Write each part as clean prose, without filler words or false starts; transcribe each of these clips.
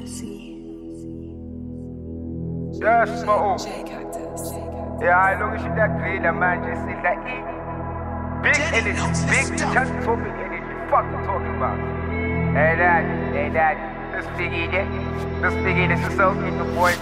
Yes, my yeah, I look at that green man just in that E. Big energy, big chunk topic energy. Fuck you talking about? Hey daddy, this biggie, this is so in the boy.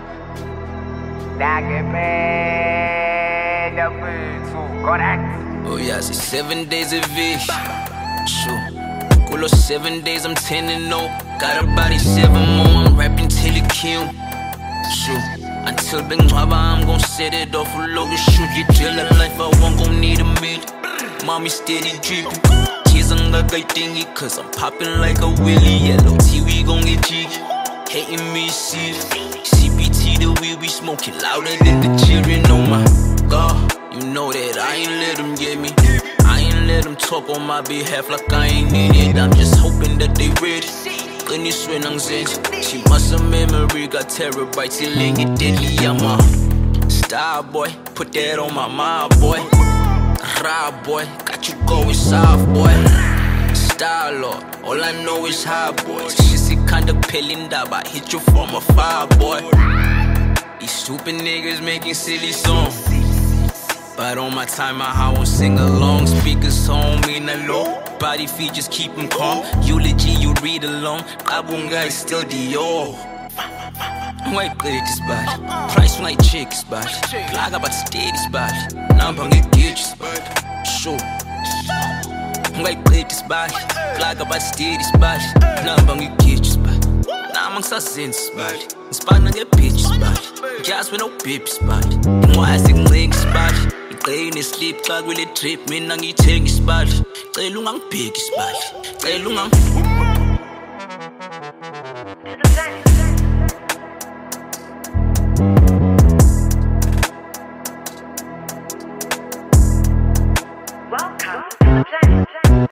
Oh yeah, it's 7 days of fish. Sure. Kulo 7 days, I'm 10 and 0. Got a body 7 more, I'm rapping till it kill. Sure. Until Bengwaba, I'm gon' set it off a logo shoot. You tell her life I won't gon' need a minute. Mommy steady drippin'. Tears on the guy thingy, cause I'm poppin' like a willy. Yellow tea, we gon' get jiggy. Hating me, see CPT, the weed we smoking louder than the children. Oh my God, you know that I ain't let them get me. I ain't let them talk on my behalf like I ain't need it. I'm just hoping that they ready. She must have memory, got terabytes, healing it deadly. I'm a star boy, put that on my mind, boy. Rah boy, got you going soft, boy. Star Lord, all I know is high, boy. She's kinda pelling up, I hit you from afar, boy. These stupid niggas making silly songs, but on my time I won't sing along. Speakers home in a low. Body features keep them calm. Eulogy you read along. Abunga is still Dior. White plate is bad. Price like chick is bad. Flag about steady is bad. Nampang it ditch is bad. Sure. White plate is bad. Flag about steady is bad. Nampang it ditch is bad. Namang sa sense is bad. Inspired na get bitch is bad. Gas with no pip is bad. Why is it links is bad? Clean is sleep, cause will it trip me nang iteng is bad. Cel ungang big is bad. Cel ungang